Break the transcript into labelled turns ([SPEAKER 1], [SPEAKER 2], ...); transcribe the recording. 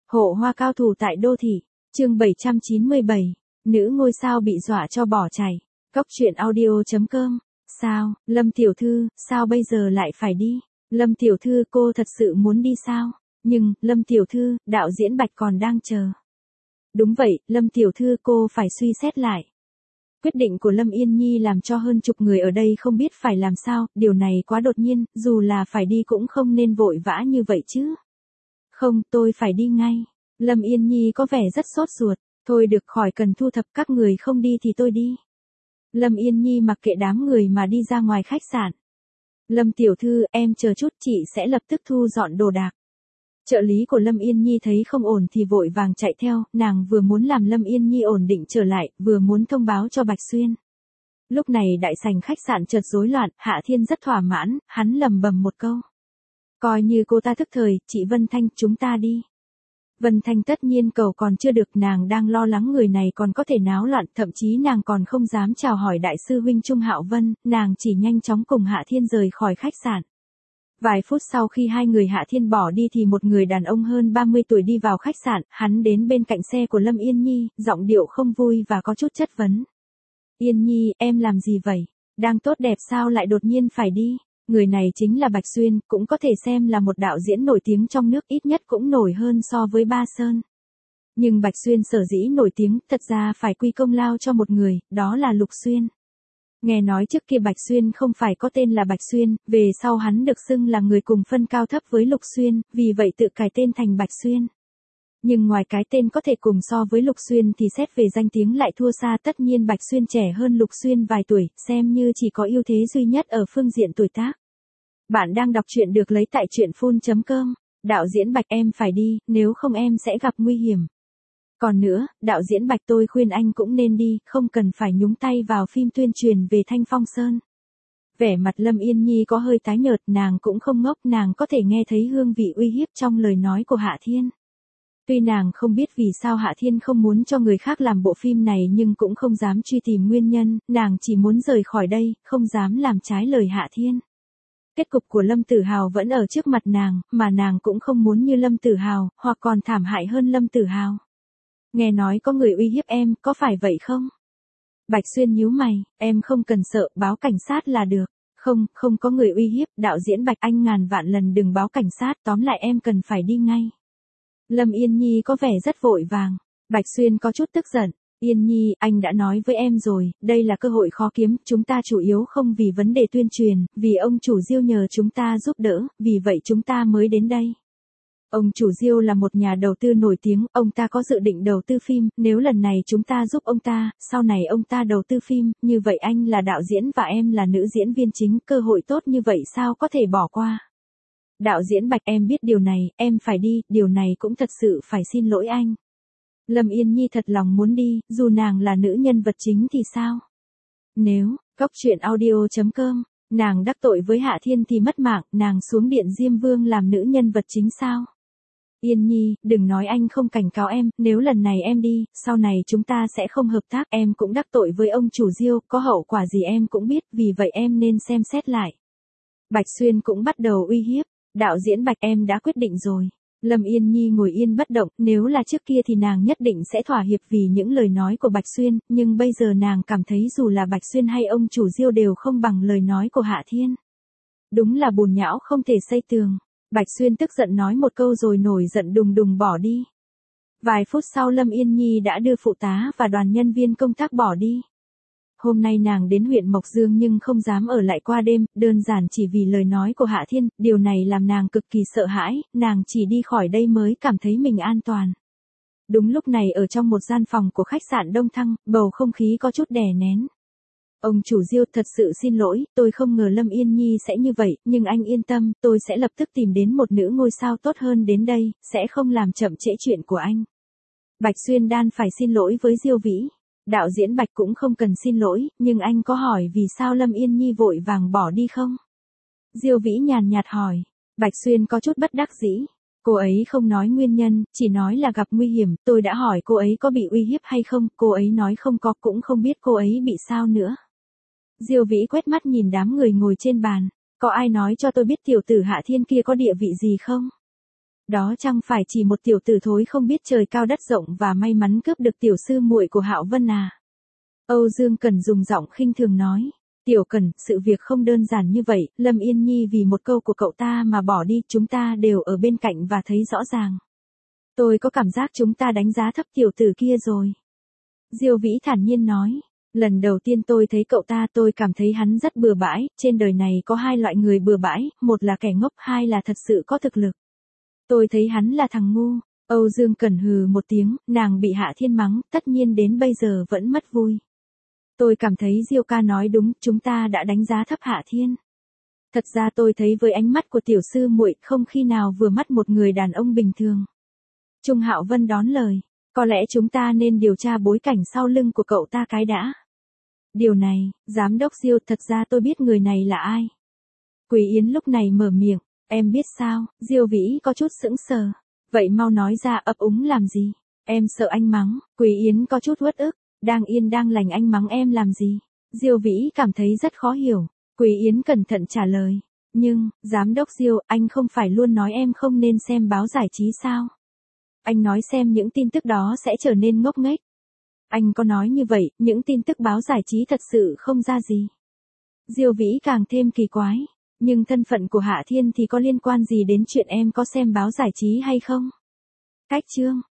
[SPEAKER 1] Hộ hoa cao thủ tại đô thị, chương 797, nữ ngôi sao bị dọa cho bỏ chạy. Cóc truyện audio.com. Sao, Lâm tiểu thư, sao bây giờ lại phải đi? Lâm tiểu thư, cô thật sự muốn đi sao? Nhưng, Lâm tiểu thư, đạo diễn Bạch còn đang chờ. Đúng vậy, Lâm tiểu thư, cô phải suy xét lại. Quyết định của Lâm Yên Nhi làm cho hơn chục người ở đây không biết phải làm sao, điều này quá đột nhiên, dù là phải đi cũng không nên vội vã như vậy chứ. Không, tôi phải đi ngay. Lâm Yên Nhi có vẻ rất sốt ruột. Thôi được, khỏi cần thu thập, các người không đi thì tôi đi. Lâm Yên Nhi mặc kệ đám người mà đi ra ngoài khách sạn. Lâm tiểu thư, em chờ chút, chị sẽ lập tức thu dọn đồ đạc. Trợ lý của Lâm Yên Nhi thấy không ổn thì vội vàng chạy theo, nàng vừa muốn làm Lâm Yên Nhi ổn định trở lại, vừa muốn thông báo cho Bạch Xuyên. Lúc này đại sảnh khách sạn chợt rối loạn, Hạ Thiên rất thỏa mãn, hắn lầm bầm một câu. Coi như cô ta thức thời, chị Vân Thanh, chúng ta đi. Vân Thanh tất nhiên cầu còn chưa được, nàng đang lo lắng người này còn có thể náo loạn, thậm chí nàng còn không dám chào hỏi đại sư huynh Trung Hạo Vân, nàng chỉ nhanh chóng cùng Hạ Thiên rời khỏi khách sạn. Vài phút sau khi hai người Hạ Thiên bỏ đi thì một người đàn ông hơn 30 tuổi đi vào khách sạn, hắn đến bên cạnh xe của Lâm Yên Nhi, giọng điệu không vui và có chút chất vấn. Yên Nhi, em làm gì vậy? Đang tốt đẹp sao lại đột nhiên phải đi? Người này chính là Bạch Xuyên, cũng có thể xem là một đạo diễn nổi tiếng trong nước, ít nhất cũng nổi hơn so với Ba Sơn. Nhưng Bạch Xuyên sở dĩ nổi tiếng, thật ra phải quy công lao cho một người, đó là Lục Xuyên. Nghe nói trước kia Bạch Xuyên không phải có tên là Bạch Xuyên, về sau hắn được xưng là người cùng phân cao thấp với Lục Xuyên, vì vậy tự cải tên thành Bạch Xuyên. Nhưng ngoài cái tên có thể cùng so với Lục Xuyên thì xét về danh tiếng lại thua xa, tất nhiên Bạch Xuyên trẻ hơn Lục Xuyên vài tuổi, xem như chỉ có ưu thế duy nhất ở phương diện tuổi tác. Bạn đang đọc truyện được lấy tại truyện.com. Đạo diễn Bạch, em phải đi, nếu không em sẽ gặp nguy hiểm. Còn nữa, đạo diễn Bạch, tôi khuyên anh cũng nên đi, không cần phải nhúng tay vào phim tuyên truyền về Thanh Phong Sơn. Vẻ mặt Lâm Yên Nhi có hơi tái nhợt, nàng cũng không ngốc, nàng có thể nghe thấy hương vị uy hiếp trong lời nói của Hạ Thiên. Tuy nàng không biết vì sao Hạ Thiên không muốn cho người khác làm bộ phim này nhưng cũng không dám truy tìm nguyên nhân, nàng chỉ muốn rời khỏi đây, không dám làm trái lời Hạ Thiên. Kết cục của Lâm Tử Hào vẫn ở trước mặt nàng, mà nàng cũng không muốn như Lâm Tử Hào, hoặc còn thảm hại hơn Lâm Tử Hào. Nghe nói có người uy hiếp em, có phải vậy không? Bạch Xuyên nhíu mày, em không cần sợ, báo cảnh sát là được. Không, không có người uy hiếp, đạo diễn Bạch, anh ngàn vạn lần đừng báo cảnh sát, tóm lại em cần phải đi ngay. Lâm Yên Nhi có vẻ rất vội vàng. Bạch Xuyên có chút tức giận. Yên Nhi, anh đã nói với em rồi, đây là cơ hội khó kiếm, chúng ta chủ yếu không vì vấn đề tuyên truyền, vì ông chủ Diêu nhờ chúng ta giúp đỡ, vì vậy chúng ta mới đến đây. Ông chủ Diêu là một nhà đầu tư nổi tiếng, ông ta có dự định đầu tư phim, nếu lần này chúng ta giúp ông ta, sau này ông ta đầu tư phim, như vậy anh là đạo diễn và em là nữ diễn viên chính, cơ hội tốt như vậy sao có thể bỏ qua. Đạo diễn Bạch, em biết điều này, em phải đi, điều này cũng thật sự phải xin lỗi anh. Lâm Yên Nhi thật lòng muốn đi, dù nàng là nữ nhân vật chính thì sao? Nếu, cóc truyện audio.com, nàng đắc tội với Hạ Thiên thì mất mạng, nàng xuống điện Diêm Vương làm nữ nhân vật chính sao? Yên Nhi, đừng nói anh không cảnh cáo em, nếu lần này em đi, sau này chúng ta sẽ không hợp tác, em cũng đắc tội với ông chủ Diêu, có hậu quả gì em cũng biết, vì vậy em nên xem xét lại. Bạch Xuyên cũng bắt đầu uy hiếp, đạo diễn Bạch, em đã quyết định rồi. Lâm Yên Nhi ngồi yên bất động, nếu là trước kia thì nàng nhất định sẽ thỏa hiệp vì những lời nói của Bạch Xuyên, nhưng bây giờ nàng cảm thấy dù là Bạch Xuyên hay ông chủ Diêu đều không bằng lời nói của Hạ Thiên. Đúng là bùn nhão không thể xây tường. Bạch Xuyên tức giận nói một câu rồi nổi giận đùng đùng bỏ đi. Vài phút sau Lâm Yên Nhi đã đưa phụ tá và đoàn nhân viên công tác bỏ đi. Hôm nay nàng đến huyện Mộc Dương nhưng không dám ở lại qua đêm, đơn giản chỉ vì lời nói của Hạ Thiên, điều này làm nàng cực kỳ sợ hãi, nàng chỉ đi khỏi đây mới cảm thấy mình an toàn. Đúng lúc này ở trong một gian phòng của khách sạn Đông Thăng, bầu không khí có chút đè nén. Ông chủ Diêu, thật sự xin lỗi, tôi không ngờ Lâm Yên Nhi sẽ như vậy, nhưng anh yên tâm, tôi sẽ lập tức tìm đến một nữ ngôi sao tốt hơn đến đây, sẽ không làm chậm trễ chuyện của anh. Bạch Xuyên đan phải xin lỗi với Diêu Vĩ. Đạo diễn Bạch cũng không cần xin lỗi, nhưng anh có hỏi vì sao Lâm Yên Nhi vội vàng bỏ đi không? Diêu Vĩ nhàn nhạt hỏi. Bạch Xuyên có chút bất đắc dĩ. Cô ấy không nói nguyên nhân, chỉ nói là gặp nguy hiểm, tôi đã hỏi cô ấy có bị uy hiếp hay không, cô ấy nói không có, cũng không biết cô ấy bị sao nữa. Diêu Vĩ quét mắt nhìn đám người ngồi trên bàn, có ai nói cho tôi biết tiểu tử Hạ Thiên kia có địa vị gì không? Đó chẳng phải chỉ một tiểu tử thối không biết trời cao đất rộng và may mắn cướp được tiểu sư muội của Hạo Vân à. Âu Dương Cẩn dùng giọng khinh thường nói. Tiểu Cẩn, sự việc không đơn giản như vậy, Lâm Yên Nhi vì một câu của cậu ta mà bỏ đi, chúng ta đều ở bên cạnh và thấy rõ ràng. Tôi có cảm giác chúng ta đánh giá thấp tiểu tử kia rồi. Diêu Vĩ thản nhiên nói. Lần đầu tiên tôi thấy cậu ta tôi cảm thấy hắn rất bừa bãi, trên đời này có hai loại người bừa bãi, một là kẻ ngốc, hai là thật sự có thực lực. Tôi thấy hắn là thằng ngu. Âu Dương Cẩn hừ một tiếng, nàng bị Hạ Thiên mắng, tất nhiên đến bây giờ vẫn mất vui. Tôi cảm thấy Diêu ca nói đúng, chúng ta đã đánh giá thấp Hạ Thiên. Thật ra tôi thấy với ánh mắt của tiểu sư muội không khi nào vừa mắt một người đàn ông bình thường. Trung Hạo Vân đón lời, có lẽ chúng ta nên điều tra bối cảnh sau lưng của cậu ta cái đã. Điều này, giám đốc Diêu, thật ra tôi biết người này là ai. Quý Yến lúc này mở miệng, em biết sao? Diêu Vĩ có chút sững sờ. Vậy mau nói ra, ấp úng làm gì? Em sợ anh mắng. Quý Yến có chút uất ức, đang yên đang lành anh mắng em làm gì? Diêu Vĩ cảm thấy rất khó hiểu. Quý Yến cẩn thận trả lời, nhưng, giám đốc Diêu, anh không phải luôn nói em không nên xem báo giải trí sao? Anh nói xem những tin tức đó sẽ trở nên ngốc nghếch. Anh có nói như vậy, những tin tức báo giải trí thật sự không ra gì. Diêu Vĩ càng thêm kỳ quái, nhưng thân phận của Hạ Thiên thì có liên quan gì đến chuyện em có xem báo giải trí hay không? Cách chương